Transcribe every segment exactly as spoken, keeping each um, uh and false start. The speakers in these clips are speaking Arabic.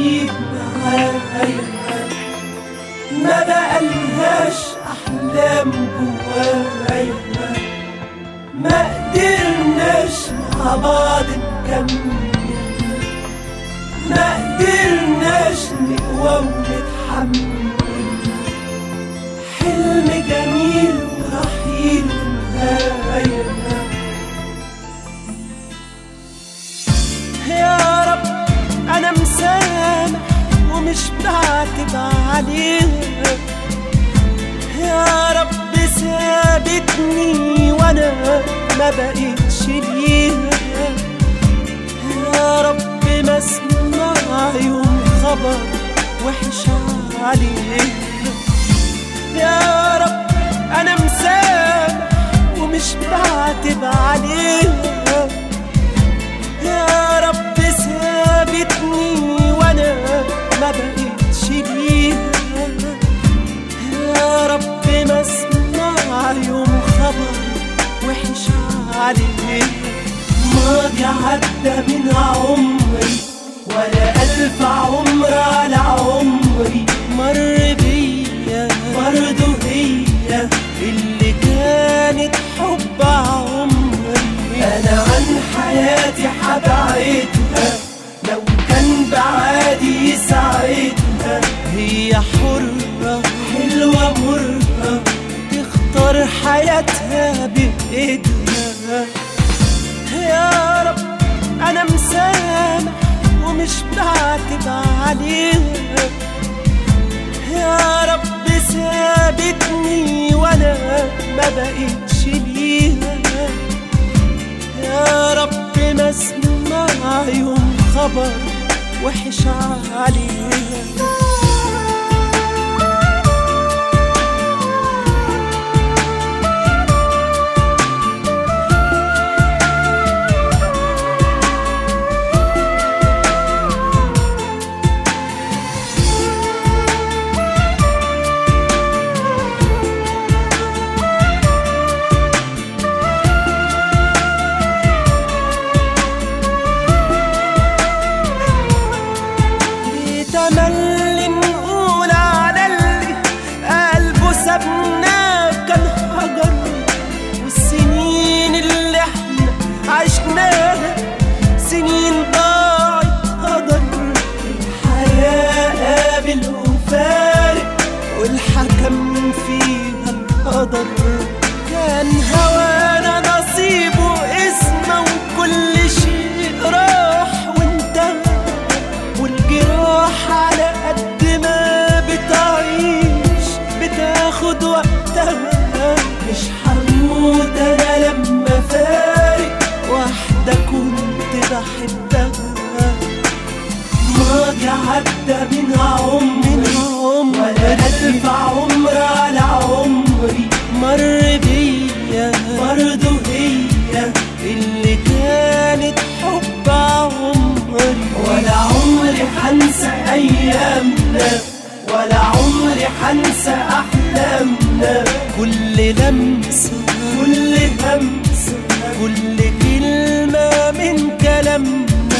غريب معايا، ما بقالهاش أحلام جوايا، ما قدرناش مع بعض نكمل، ما قدرناش نقوى ونتحمل، حلم جميل ورحيل ونهاية. يا رب أنا مسامح ومش بعاتب عليها، يا رب سابتني وأنا ما بقيتش ليها، يا رب ما اسمع يوم خبر وحش عليها. يا رب أنا مسامح ومش بعاتب عليها، يا رب سابتني وأنا ما بقيتش ليها، يا رب ما اسمع يوم خبر وحش عليها. ماضي عدى من عمري ولا ألف عمر على عمري، مر بيا برضه هي اللي كانت حب عمري. أنا عن حياتي حبعدها لو كان بعادي يساعدها، هي حرة حلوة مرة تختار حياتها بإيدها. يا رب أنا مسامح ومش بعاتب عليها، يا رب سابتني وأنا ما بقيتش ليها، يا رب ما اسمع يوم خبر وحش عليها. تملي نقول على اللي قلبه سابنا كان حجر، والسنين اللي احنا عشناها سنين ضاعت هدر. الحياة قابل وفارق والحكم فيها القدر، كان هوانا نصيبه اسمه وكل شيء راح وانتهى، والجراح على قد ما بتعيش بتاخد وقتها. مش هموت انا لما فارق واحدة كنت بحبها، ماضي عدى من عمري ولا ألف عمر على عمري، مر بيا برضه هي اللي كانت حب عمري. ولا عمري حنسى أيامنا ولا عمري حنسى أحلامنا، كل لمسة كل همسة كل كلمة من كلامنا.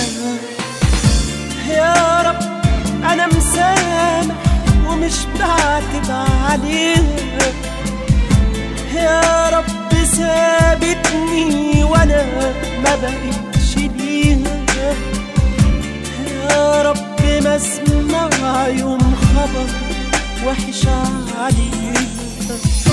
يا رب أنا مسامح ومش بعاتب عليها، يا رب سابتني وأنا ما بقيتش ليها، يا رب ما اسمع يوم خبر وحش عليها.